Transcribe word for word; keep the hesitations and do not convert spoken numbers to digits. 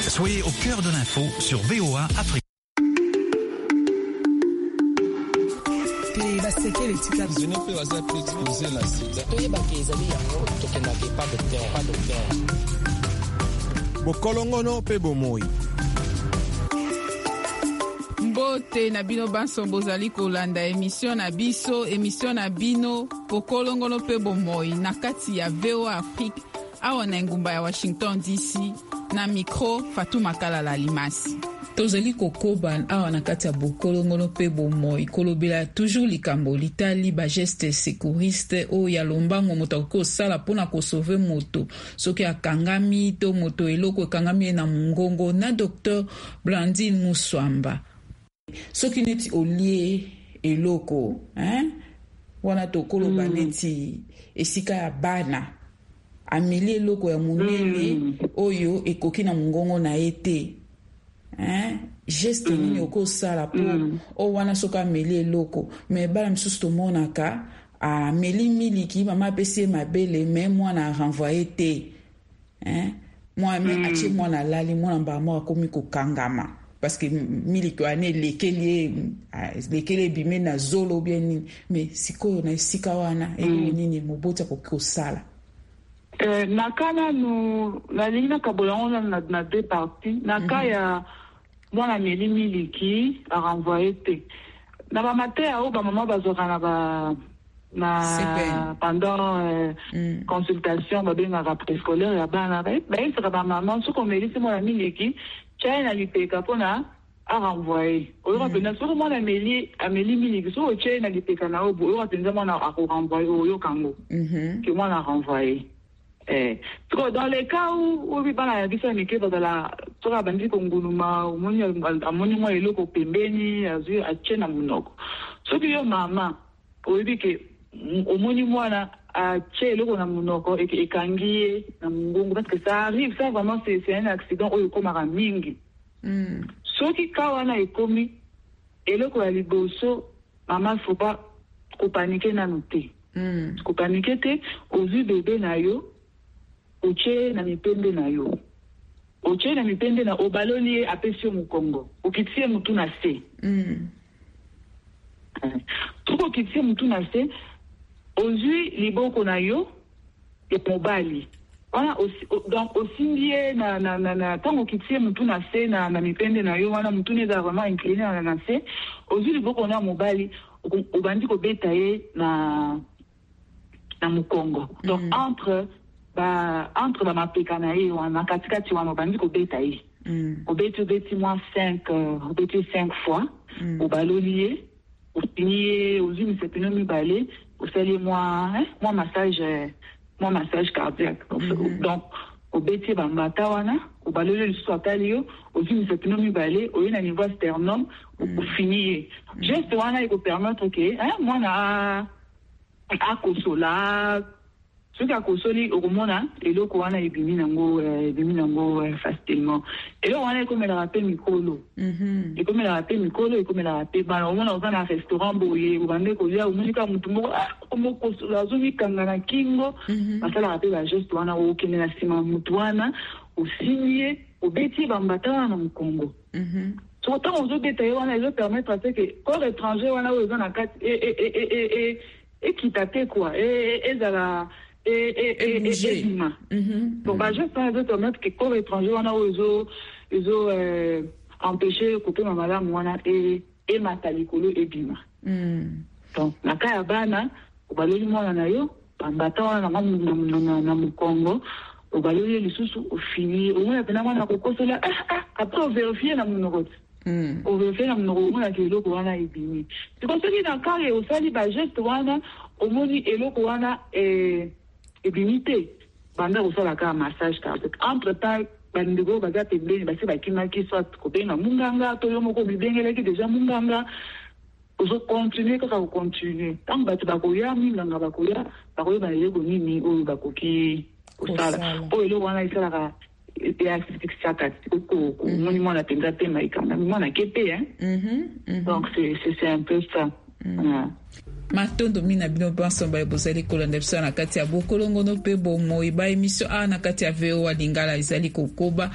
Soyez au cœur de l'info sur V O A Afrique. Bokolongono pe bomoi. Mbote na bino banso bozali kolanda émission na biso émission na bino bokolongono pe bomoi na kati ya V O A Afrique awa na ngumba ya Washington D C na micro Fatou Makala Limasi. Tozali kokoba awa na kati ya bokolongono pe bomoi kolobela toujours likambo litali ba geste sécuriste o ya lombango moto ko sala pona ko sauver moto soki akangami to moto eloko ekangami na mungongo na docteur Blandine Muswamba soki neti olie eloko hein wana to koloba mm. neti esika ya bana ameli eloko ya munene mm. oyo ekoki na mungongo na ete hein geste mm. nini okosala po mm. o wana soka ameli eloko me bala misusu tomonaka ameli miliki mama pesi mabele me mwana renvoyer te hein moi me mm. achi mwana lali mwana mba mwa komi kokangama parce que miliki ane lekeli lekeli bime na zolo bien nini me sikoyo na sika wana mm. elo nini mobota kokosala. Euh, nakana no la ligne kabolongo na na deux parties naka ya mwana meli miliki a renvoyer te na ba matin au ba maman bazokana ba na pendant euh, mm. consultation ba benga ka préscolaire ya bana ba ba sera ba maman so ko meli se mwana miliki china lipeka pona a renvoyer o ba bena so mwana meli a meli miliki so china lipeka na obo o atenza mwana a renvoyer o yo kango mhm que mwana renvoyer. Eh, so dans les cas où où il bana ya bisa mike dans la toka bandi ko nguluma umoni amoni mo eloko pembeni azu achena munoko so que yo mama oibike umoni mwana ache eloko na munoko ekangie na mungongo parce que ça arrive ça vraiment c'est c'est un accident ou comme à mingi mm. so ki kawana ekomi eloko ya liboso mama faut pas ko paniquer na noté mm. ko paniquer te ozu bébé na yo oche na mipende na yo oche na mipende na obaloli apesio mukongo okitie mutu na se mm. tuko kitie mutu na se ozui liboko na yo e mobali wana donc osindie na na na, na tango kitie mutu na se na na mipende na yo wana mutu neza vraiment incliné na na se ozui liboko na mobali obandi ko beta ye na na mukongo donc mm. entre ba entre ba mapeka na ye wana katikati wana bandi ko beta ye mm. obeti obeti moi cinq obeti cinq fois mm. obalolier opinier ozumi sepino mi balé osali moi hein moi massage moi massage cardiaque mm-hmm. donc obeti ba mbata wana obalolier lisusu atali yo ozumi sepino mi balé oyena niveau sternum mm. finir mm. juste wana iko permettre que hein moi na a kosola ce qui a consoli au mona et le koana ebimi nango ebimi nango facilement et là on a comme la rappel mikolo mhm et comme la rappel mikolo et comme la rappel ba on a dans un restaurant boye ubande ko ya umunika mutu mo ko kosola zumi kangana kingo masala rappel ba juste wana o kene na sima mutu wana osigné obeti bambata na mkongo mhm so tant on zo beta wana ils permettre à ce que corps étranger wana o dans la carte et et et et et et quitter quoi et et za et et et et bima donc bah juste un autre mettre que corps étranger on a ozo ozo euh empêcher couper ma madame wana et et matalikolo et bima donc na kaya bana obaloli mwana na yo bambata wana na na na mukongo obaloli lisusu ofini omona pena mwana kokosola ah après vérifier na munoko mm o vérifier na munoko mona ke eloko wana ebimi c'est comme ça que dans kaya osali ba geste wana omoni eloko wana eh limité banda osala ka massage cardiaque entre temps bandego baza pembeni basi bakimaki soit kobenga munganga to yo moko bibengelaki déjà munganga ozo continuer kaka ko continuer tant bato bakoya minganga bakoya bakoya balego nini oyo bakoki osala o elo wana isala ka et asphyxiaka ko moni mwana penza te maikanga mwana kepe hein mhm donc c'est c'est un peu ça. Mm. Matondo mina bino banso ba bozali kolanda biso na kati ya bokolongono pe bomoi ba emission a na kati ya V O A Lingala izali kokoba